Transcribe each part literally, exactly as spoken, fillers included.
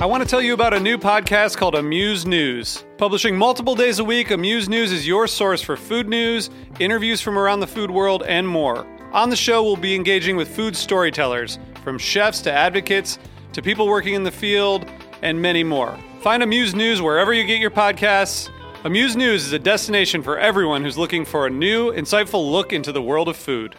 I want to tell you about a new podcast called Amuse News. Publishing multiple days a week, Amuse News is your source for food news, interviews from around the food world, and more. On the show, we'll be engaging with food storytellers, from chefs to advocates to people working in the field, and many more. Find Amuse News wherever you get your podcasts. Amuse News is a destination for everyone who's looking for a new, insightful look into the world of food.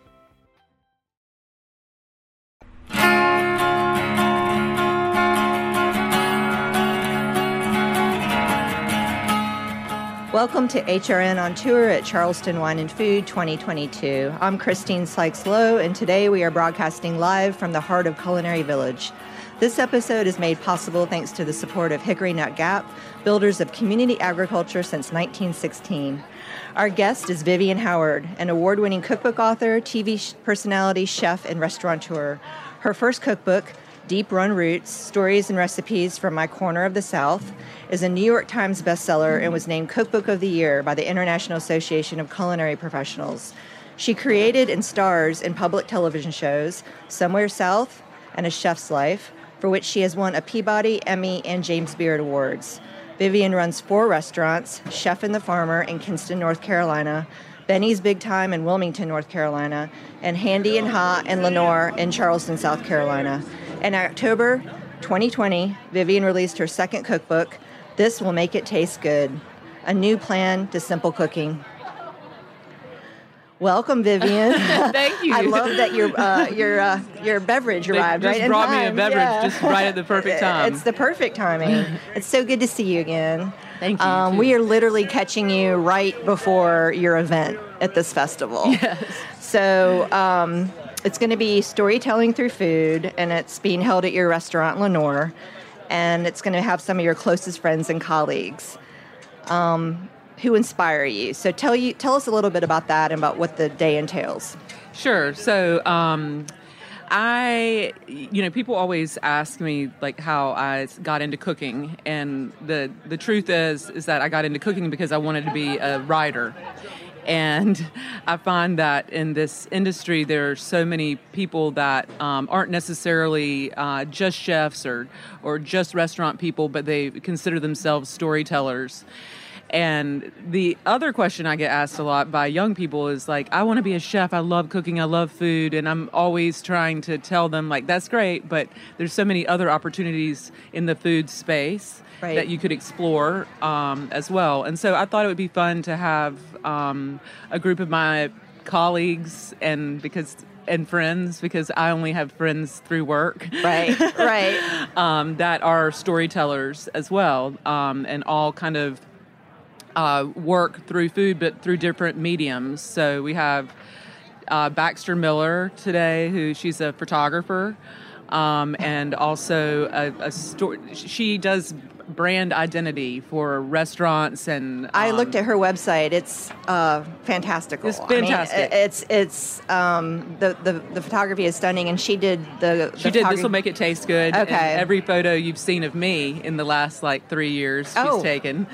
Welcome to H R N on Tour at Charleston Wine and Food twenty twenty-two. I'm Christine Sykes-Lowe, and today we are broadcasting live from the heart of Culinary Village. This episode is made possible thanks to the support of Hickory Nut Gap, builders of community agriculture since nineteen sixteen. Our guest is Vivian Howard, an award-winning cookbook author, T V personality, chef, and restaurateur. Her first cookbook, Deep Run Roots, Stories and Recipes from My Corner of the South, is a New York Times bestseller and was named Cookbook of the Year by the International Association of Culinary Professionals. She created and stars in public television shows, Somewhere South and A Chef's Life, for which she has won a Peabody, Emmy, and James Beard Awards. Vivian runs four restaurants, Chef and the Farmer in Kinston, North Carolina, Benny's Big Time in Wilmington, North Carolina, and Handy and Ha and Lenore in Charleston, South Carolina. In October twenty twenty, Vivian released her second cookbook, This Will Make It Taste Good, a new plan to simple cooking. Welcome, Vivian. Thank you. I love that your uh, your uh, your beverage arrived they right just in brought time. me a beverage Yeah. just right at the perfect time. It's the perfect timing. It's so good to see you again. Thank you. Um, too. we are literally catching you right before your event at this festival. Yes. So um, it's going to be storytelling through food, and it's being held at your restaurant, Lenore, and it's going to have some of your closest friends and colleagues um, who inspire you. So tell you, tell us a little bit about that and about what the day entails. Sure. So, um, I, you know, people always ask me like how I got into cooking, and the the truth is is that I got into cooking because I wanted to be a writer. And I find that in this industry, there are so many people that um, aren't necessarily uh, just chefs or or just restaurant people, but they consider themselves storytellers. And the other question I get asked a lot by young people is like, I want to be a chef. I love cooking. I love food. And I'm always trying to tell them, like, that's great, but there's so many other opportunities in the food space Right. that you could explore um, as well. And so I thought it would be fun to have um, a group of my colleagues and because and friends, because I only have friends through work. Right, right. um, that are storytellers as well, um, and all kind of uh, work through food, but through different mediums. So we have uh, Baxter Miller today, who she's a photographer, um, and also a, a story. She does brand identity for restaurants, and um, I looked at her website. It's uh, fantastical. It's fantastic. I mean, it's it's um, the, the the photography is stunning, and she did the. the She did. photography- This will make it taste good. Okay. And every photo you've seen of me in the last like three years, she's Oh. taken,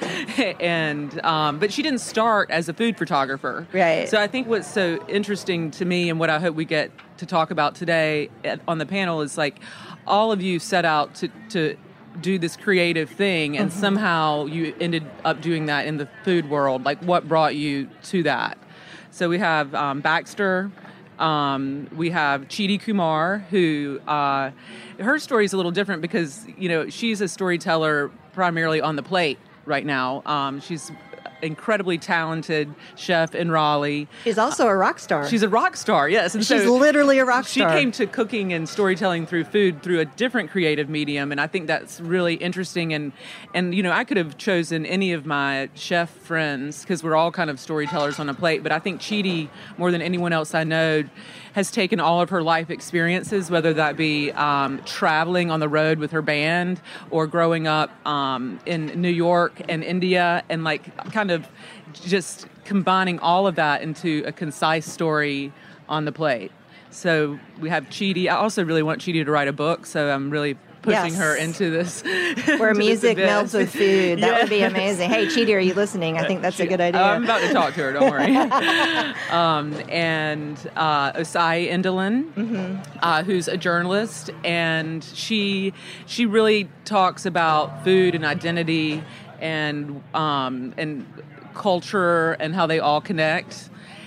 and um, but she didn't start as a food photographer. Right. So I think what's so interesting to me, and what I hope we get to talk about today at, on the panel, is like all of you set out to to do this creative thing, and Mm-hmm. somehow you ended up doing that in the food world. Like, what brought you to that? So we have um, Baxter. Um, we have Chidi Kumar, who uh, her story is a little different because, you know, she's a storyteller primarily on the plate right now. Um, she's incredibly talented chef in Raleigh. She's also a rock star. She's a rock star, yes. And She's so literally a rock she star. came to cooking and storytelling through food through a different creative medium, and I think that's really interesting. And, and you know, I could have chosen any of my chef friends because we're all kind of storytellers on a plate, but I think Chidi, more than anyone else I know, has taken all of her life experiences, whether that be um, traveling on the road with her band or growing up um, in New York and India, and like kind of just combining all of that into a concise story on the plate. So we have Chidi. I also really want Chidi to write a book, so I'm really pushing Yes. her into this. Where into this music event. melds with food. That would be Yes. amazing. Hey, Chidi, are you listening? I think that's a good idea. I'm about to talk to her, don't worry. um, and uh, Osai Indolin, Mm-hmm. uh, who's a journalist, and she she really talks about food and identity and um, and culture and how they all connect.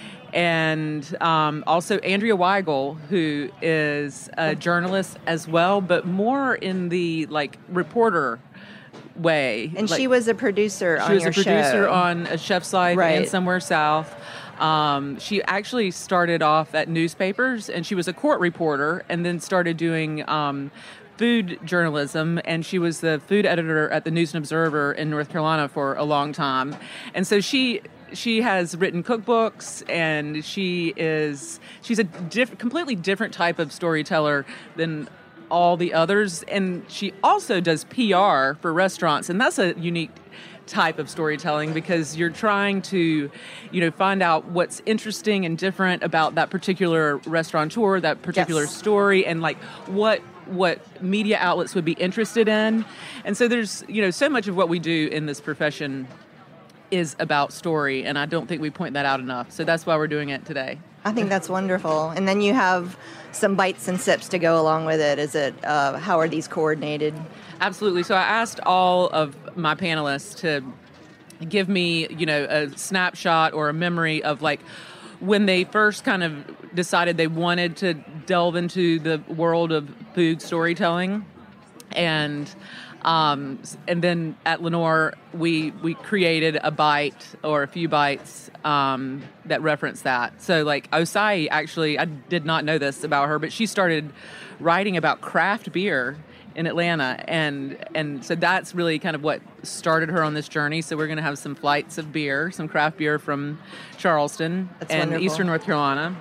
And um, also Andrea Weigel, who is a journalist as well, but more in the like reporter way. And Like, she was a producer on she was your a producer show. on A Chef's Life Right. and Somewhere South. Um, she actually started off at newspapers, and she was a court reporter, and then started doing um, food journalism. And she was the food editor at the News and Observer in North Carolina for a long time. And so she she has written cookbooks, and she is she's a diff- completely different type of storyteller than all the others. And she also does P R for restaurants, and that's a unique type of storytelling because you're trying to, you know, find out what's interesting and different about that particular restaurateur, that particular Yes. story, and like what what media outlets would be interested in. And so there's, you know, so much of what we do in this profession is about story, and I don't think we point that out enough. So that's why we're doing it today. I think that's wonderful. And then you have some bites and sips to go along with it. Is it, uh, how are these coordinated? Absolutely. So I asked all of my panelists to give me, you know, a snapshot or a memory of like when they first kind of decided they wanted to delve into the world of food storytelling. And um, and then at Lenore, we we created a bite or a few bites um, that reference that. So like Osai, actually, I did not know this about her, but she started writing about craft beer in Atlanta, and and so that's really kind of what started her on this journey. So we're going to have some flights of beer, some craft beer from Charleston That's and wonderful. Eastern North Carolina.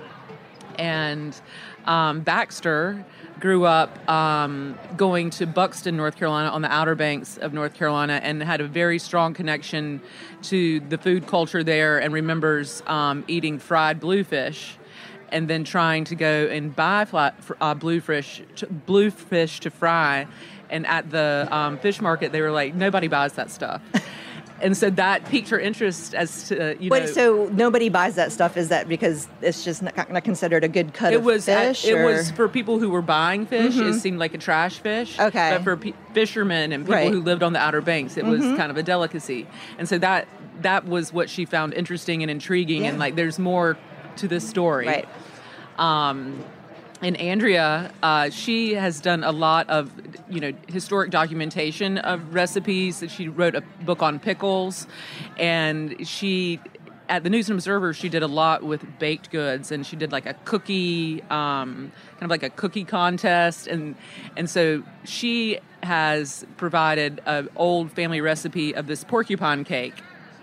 And um, Baxter grew up um, going to Buxton, North Carolina, on the Outer Banks of North Carolina, and had a very strong connection to the food culture there, and remembers um, eating fried bluefish, and then trying to go and buy flat, uh, bluefish, bluefish to fry. And at the um, fish market, they were like, nobody buys that stuff. And so that piqued her interest as to, you Wait, know. so nobody buys that stuff? Is that because it's just not, not considered a good cut It of was at- fish? it or- was for people who were buying fish. It seemed like a trash fish. Okay. But for pe- fishermen and people Right. who lived on the Outer Banks, it was kind of a delicacy. And so that that was what she found interesting and intriguing. And Yeah. like, there's more to this story. Right. Um, and Andrea, uh, she has done a lot of, you know, historic documentation of recipes. She wrote a book on pickles, and she, at the News and Observer, she did a lot with baked goods, and she did like a cookie, um, kind of like a cookie contest, and and so she has provided an old family recipe of this porcupine cake.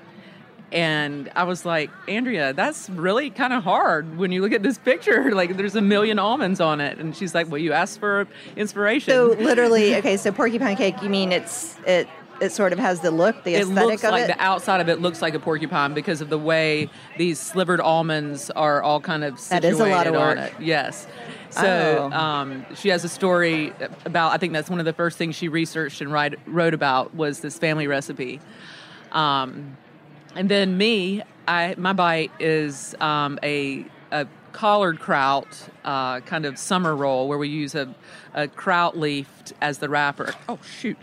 And I was like, Andrea, that's really kind of hard when you look at this picture. Like, there's a million almonds on it. And she's like, well, you asked for inspiration. So literally, okay, so porcupine cake, you mean it's it it sort of has the look, the it aesthetic looks of like it? the outside of it looks like a porcupine because of the way these slivered almonds are all kind of That situated is a lot of on work. it. Yes. So Oh. um, she has a story about, I think that's one of the first things she researched and write, wrote about was this family recipe. Um, and then me, I my bite is um, a, a collared kraut uh, kind of summer roll where we use a, a kraut leaf as the wrapper. Oh, shoot.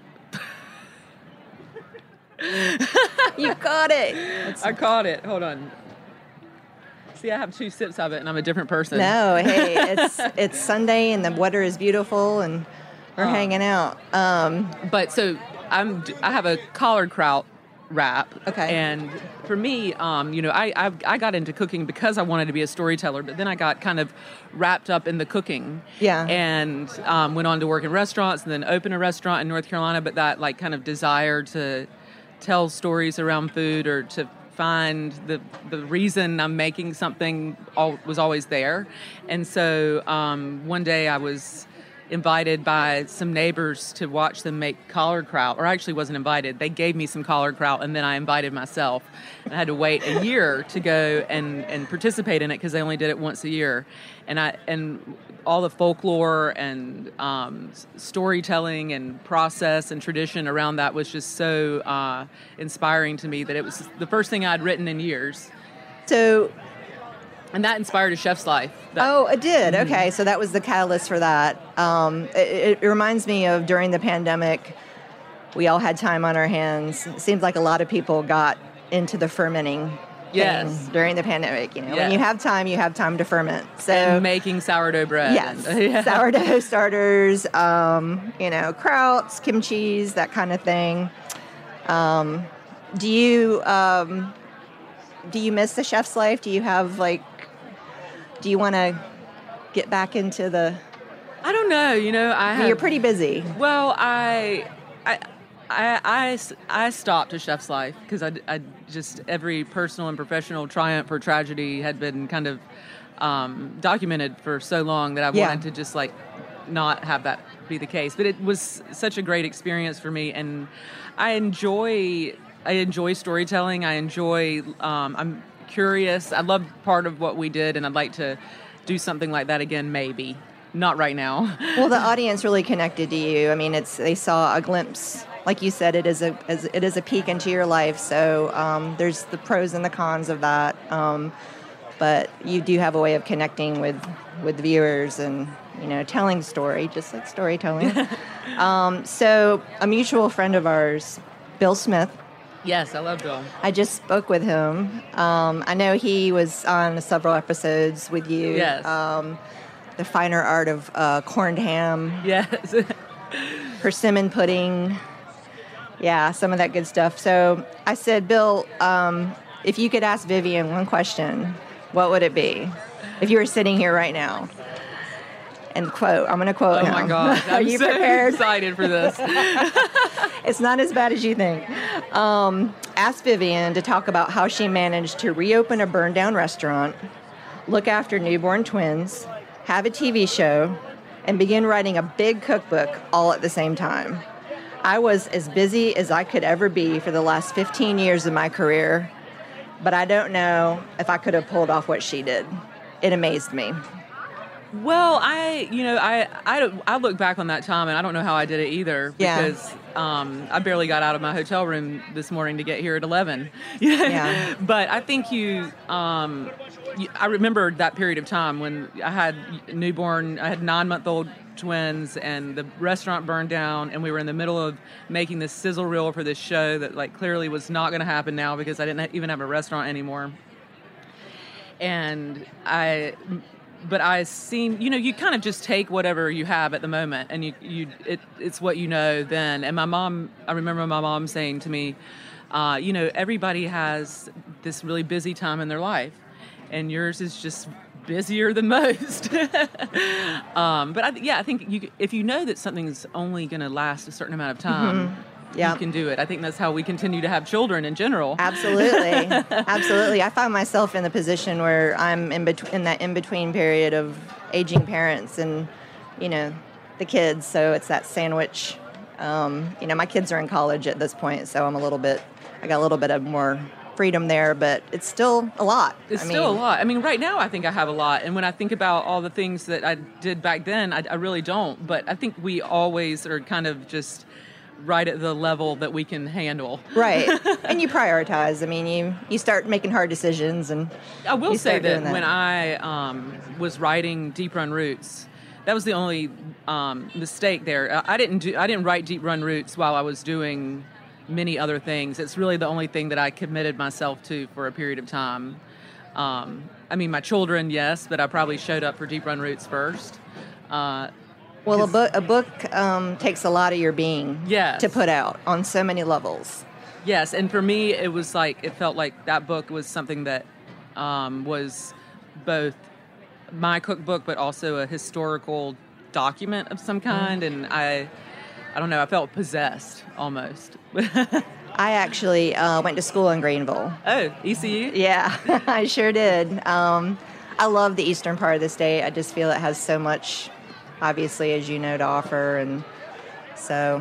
You got it. I caught it. Hold on. See, I have two sips of it, and I'm a different person. No, hey, it's it's Sunday and the weather is beautiful and we're Oh. hanging out. Um, But so I'm. I have a collared kraut wrap. Okay. And for me, um, you know, I, I I got into cooking because I wanted to be a storyteller, but then I got kind of wrapped up in the cooking. Yeah. And um, went on to work in restaurants, and then opened a restaurant in North Carolina. But that like kind of desire to tell stories around food or to find the the reason I'm making something all, was always there. And so um, one day I was invited by some neighbors to watch them make collard kraut, or I actually wasn't invited. They gave me some collard kraut, and then I invited myself. And I had to wait a year to go and, and participate in it because they only did it once a year. And I and all the folklore and um, storytelling and process and tradition around that was just so uh, inspiring to me that it was the first thing I'd written in years. So... And that inspired A Chef's Life. That, oh, it did. Mm-hmm. Okay, so that was the catalyst for that. Um, it, it reminds me of during the pandemic, we all had time on our hands. It seems like a lot of people got into the fermenting yes. thing during the pandemic. You know, yes. when you have time, you have time to ferment. So and making sourdough bread. Yes, and, yeah. sourdough starters, um, you know, krauts, kimchis, that kind of thing. Um, do you um, do you miss the chef's life? Do you have like Do you want to get back into the... I don't know. You know, I have... You're pretty busy. Well, I... I I, I, I stopped A Chef's Life because I, I just... Every personal and professional triumph or tragedy had been kind of um, documented for so long that I yeah. wanted to just, like, not have that be the case. But it was such a great experience for me, and I enjoy... I enjoy storytelling. I enjoy... Um, I'm... curious. I loved part of what we did, and I'd like to do something like that again, maybe. Not right now. Well, the audience really connected to you. I mean, it's they saw a glimpse. Like you said, it is a it is a peek into your life. So um, there's the pros and the cons of that. Um, but you do have a way of connecting with with viewers and, you know, telling story, just like storytelling. um, so a mutual friend of ours, Bill Smith. Yes, I love Bill. I just spoke with him. Um, I know he was on several episodes with you. Yes. Um, the finer art of uh, corned ham. Yes. Persimmon pudding. Yeah, some of that good stuff. So I said, Bill, um, if you could ask Vivian one question, what would it be? If you were sitting here right now. And quote, I'm going to quote oh him. Oh, my God. Are I'm you so prepared? excited for this. It's not as bad as you think. Um, ask Vivian to talk about how she managed to reopen a burned-down restaurant, look after newborn twins, have a T V show, and begin writing a big cookbook all at the same time. I was as busy as I could ever be for the last fifteen years of my career, but I don't know if I could have pulled off what she did. It amazed me. Well, I, you know, I, I, I look back on that time, and I don't know how I did it either, because yeah. um, I barely got out of my hotel room this morning to get here at eleven. Yeah. But I think you, um, you, I remember that period of time when I had newborn, I had nine-month-old twins, and the restaurant burned down, and we were in the middle of making this sizzle reel for this show that, like, clearly was not going to happen now because I didn't even have a restaurant anymore. And I... But I seen, you know, you kind of just take whatever you have at the moment, and you, you, it, it's what you know then. And my mom, I remember my mom saying to me, uh, you know, everybody has this really busy time in their life, and yours is just busier than most. um, but I, yeah, I think you, if you know that something's only going to last a certain amount of time. Mm-hmm. Yep. You can do it. I think that's how we continue to have children in general. Absolutely. Absolutely. I find myself in the position where I'm in between, in that in-between period of aging parents and, you know, the kids. So it's that sandwich. Um, you know, my kids are in college at this point, so I'm a little bit, I got a little bit of more freedom there, but it's still a lot. It's I still mean, a lot. I mean, right now I think I have a lot. And when I think about all the things that I did back then, I, I really don't. But I think we always are kind of just right at the level that we can handle. Right. And you prioritize. I mean, you, you start making hard decisions. And I will you say that, that when I um, was writing Deep Run Roots, that was the only um, mistake there. I didn't do. I didn't write Deep Run Roots while I was doing many other things. It's really the only thing that I committed myself to for a period of time. Um, I mean, my children, yes, but I probably showed up for Deep Run Roots first. Uh, Well, a book a book um, takes a lot of your being yes. to put out on so many levels. Yes, and for me, it was like, it felt like that book was something that um, was both my cookbook, but also a historical document of some kind, mm. and I, I don't know, I felt possessed almost. I actually uh, went to school in Greenville. Oh, E C U? Yeah, I sure did. Um, I love the eastern part of the state. I just feel it has so much obviously, as you know, to offer. And so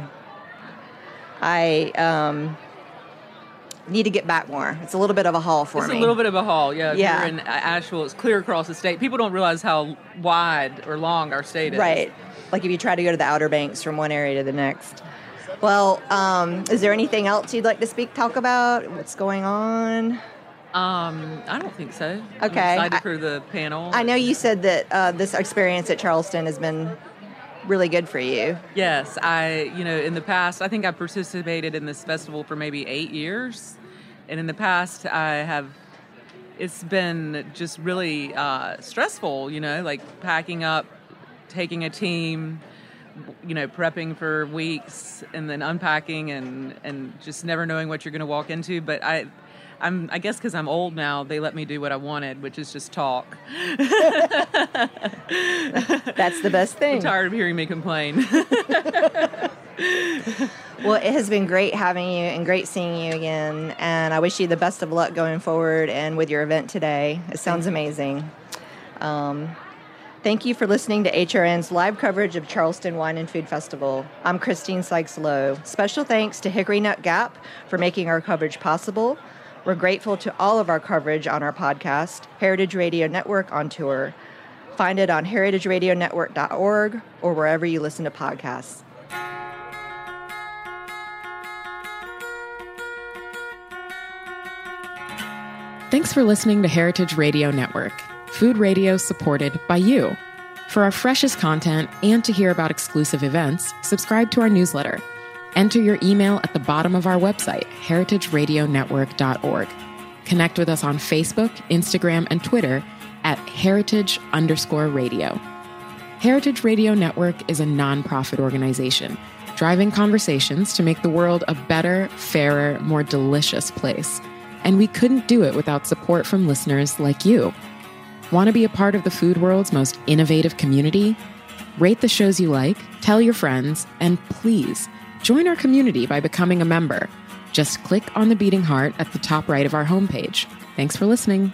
I um, need to get back more. It's a little bit of a haul for it's me. It's a little bit of a haul, yeah. If yeah. you're in Asheville, it's clear across the state. People don't realize how wide or long our state is. Right. Like if you try to go to the Outer Banks from one area to the next. Well, um, is there anything else you'd like to speak, talk about? What's going on? Um, I don't think so. Okay. I'm excited I, for the panel. I know you said that uh, this experience at Charleston has been really good for you. Yes. I, you know, in the past, I think I participated in this festival for maybe eight years. And in the past, I have, it's been just really uh, stressful, you know, like packing up, taking a team, you know, prepping for weeks and then unpacking and, and just never knowing what you're going to walk into. But I, I'm, I guess because I'm old now, they let me do what I wanted, which is just talk. That's the best thing. I'm tired of hearing me complain. Well, it has been great having you and great seeing you again. And I wish you the best of luck going forward and with your event today. It sounds amazing. Um, Thank you for listening to H R N's live coverage of Charleston Wine and Food Festival. I'm Christine Sykes-Lowe. Special thanks to Hickory Nut Gap for making our coverage possible. We're grateful to all of our coverage on our podcast, Heritage Radio Network on Tour. Find it on heritage radio network dot org or wherever you listen to podcasts. Thanks for listening to Heritage Radio Network. Food radio supported by you. For our freshest content and to hear about exclusive events, subscribe to our newsletter. Enter your email at the bottom of our website, heritage radio network dot org. Connect with us on Facebook, Instagram, and Twitter at heritage underscore radio. Heritage Radio Network is a nonprofit organization driving conversations to make the world a better, fairer, more delicious place. And we couldn't do it without support from listeners like you. Want to be a part of the food world's most innovative community? Rate the shows you like, tell your friends, and please join our community by becoming a member. Just click on the beating heart at the top right of our homepage. Thanks for listening.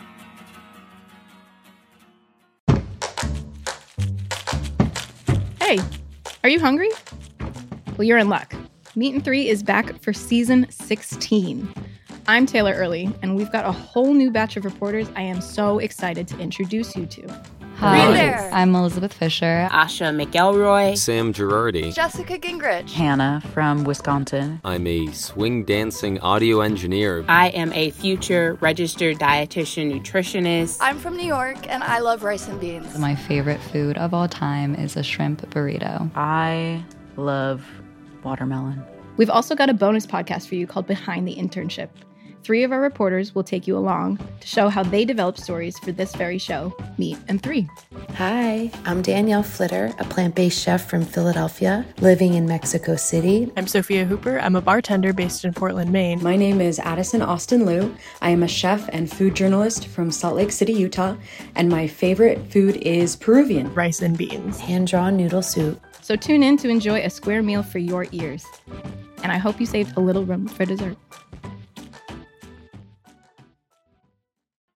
Hey, are you hungry? Well, you're in luck. Meat and Three is back for season sixteen. I'm Taylor Early, and we've got a whole new batch of reporters I am so excited to introduce you to. Hi, there. I'm Elizabeth Fisher. Asha McElroy. Sam Girardi. Jessica Gingrich. Hannah from Wisconsin. I'm a swing dancing audio engineer. I am a future registered dietitian nutritionist. I'm from New York, and I love rice and beans. My favorite food of all time is a shrimp burrito. I love watermelon. We've also got a bonus podcast for you called Behind the Internship. Three of our reporters will take you along to show how they developed stories for this very show, Meat and Three. Hi, I'm Danielle Flitter, a plant-based chef from Philadelphia, living in Mexico City. I'm Sophia Hooper. I'm a bartender based in Portland, Maine. My name is Addison Austin Liu. I am a chef and food journalist from Salt Lake City, Utah, and my favorite food is Peruvian. Rice and beans. Hand-drawn noodle soup. So tune in to enjoy a square meal for your ears. And I hope you saved a little room for dessert.